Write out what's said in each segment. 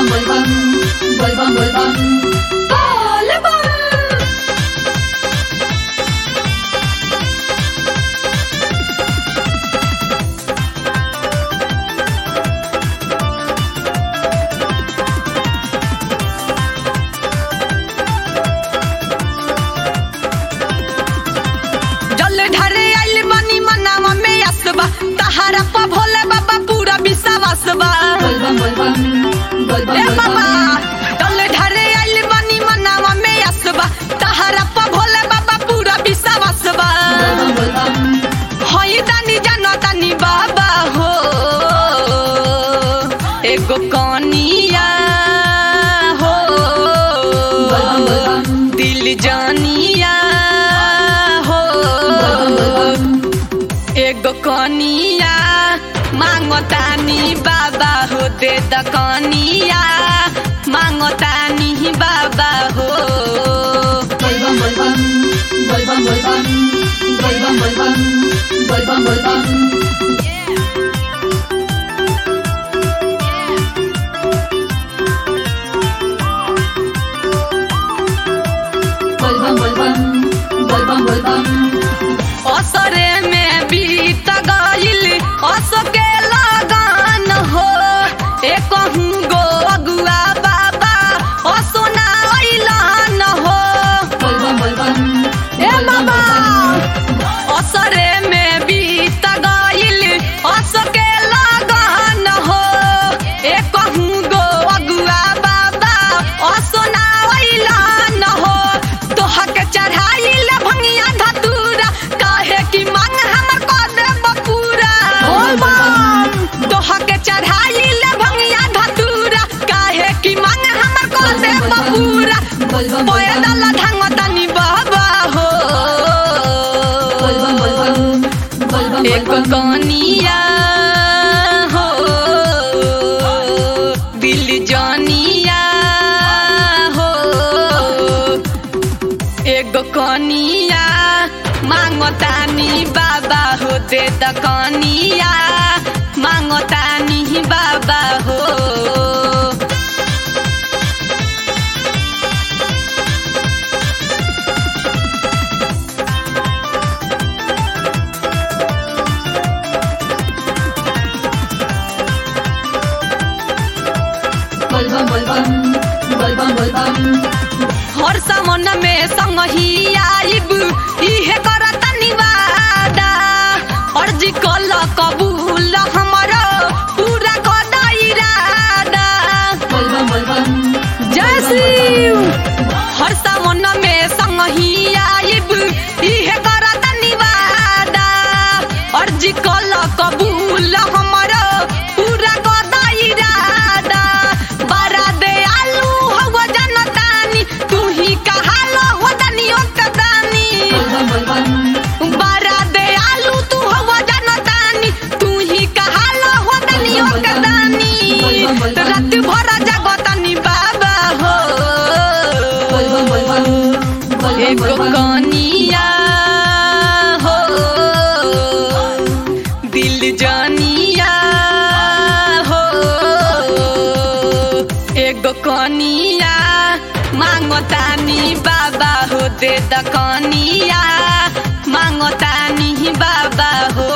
bum bum bum bum bum bum तहारा पा भोले बाबा पूरा विश्वास बा ए बाबा डल ढारे आइल बानी मनावा में असबा तहारा पा भोले बाबा पूरा विश्वास बा होई दानी जानो दानी बाबा हो एगो कनिया हो दिल जानिया हो एगो कनिया मांगतानी बाबा हो दे द कनिया मांगतानी बाबा हो bum bum bum bum bum bum bum असरे में बीत गइल असो के लगन हो एक गो अगुआ बाबा असो ना अइलन हो ए बाबा असरे में बीत गइल असो के लगन हो एक गो अगुआ बाबा असो ना अइलन हो तोहा के चढ़ाइल भंगिया धतूरा काहे की मांग हमर को दे बपूरा तोहा के चढ़ाइल भंगिया धतूरा काहे की मांग हमर को दे बपूरा पैदल ढंगतानी बाबा हो एक कनिया हो दिल जानिया हो एगो कनिया मांगतानी बाबा हो दे द कनिया मांगतानी बाबा हो हर समन में संगही आइब इहे करतनी वादा अर्जी कल कबूल हमरो पूरा कर द इरादा जय शिव हर समन में संगही आइब इहे करतनी वादा अर्जी कल कबूल हमरो पूरा कर द इरादा बारा दे आलू हवा जनतानी तू ही कहालो हो दनियो कदानी बारा दे आलू तू हवा जनतानी तू ही कहालो हो दनियो कदानी रात भर जगतानी बाबा हो एगो कनिया हो दिल जानिया हो एगो कनिया मांगतानी बाबा हो दे द कनिया मांगतानी बाबा हो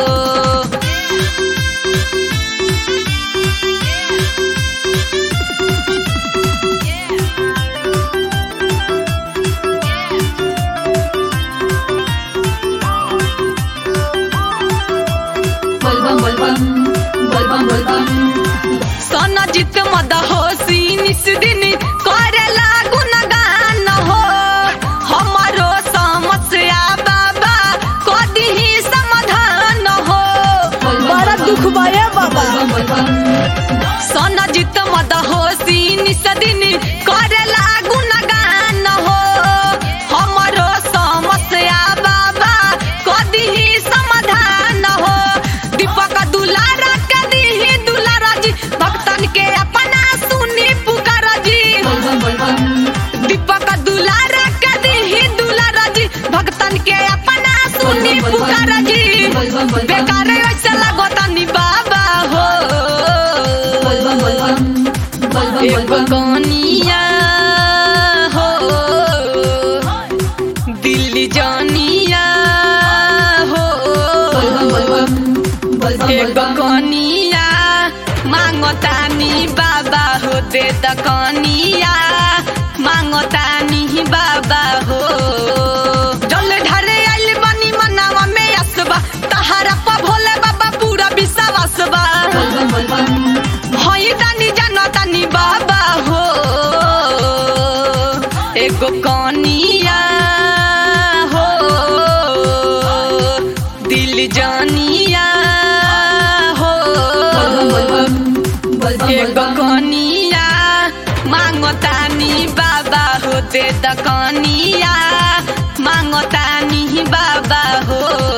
सन जित मद होसी निस दिन करेला गुणगान हो हमारो समस्या बाबा कदी ही समाधान हो बड़ा दुख बाए बाबा सन जित मद होसी निस दिन करेला गुणगान हो हमारो समस्या बाबा कदी ही समाधान हो दीपक दुलारा कदी ही दुलारा जी भक्तन के अपना सुनी पुकारा जी दीपक दुलारा कदी ही दुलारा जी भक्तन के अपना सुनी पुकारा जी बेकार ऐसा लगतानी बाबा हो एगो कनिया हो दिल जानिया हो एगो कनिया मांगतानी बाबा हो दे द कनिया मांगतानी बाबा हो जल ढारे आइल बनी मनावा में असबा तहारा पा भोले बाबा पूरा विश्वास बा हई दानी जाना तानी बाबा हो एगो कनिया हो दिल जानिया हो एगो कनिया मांगतानी बाबा हो दे द कनिया मांगतानी बाबा हो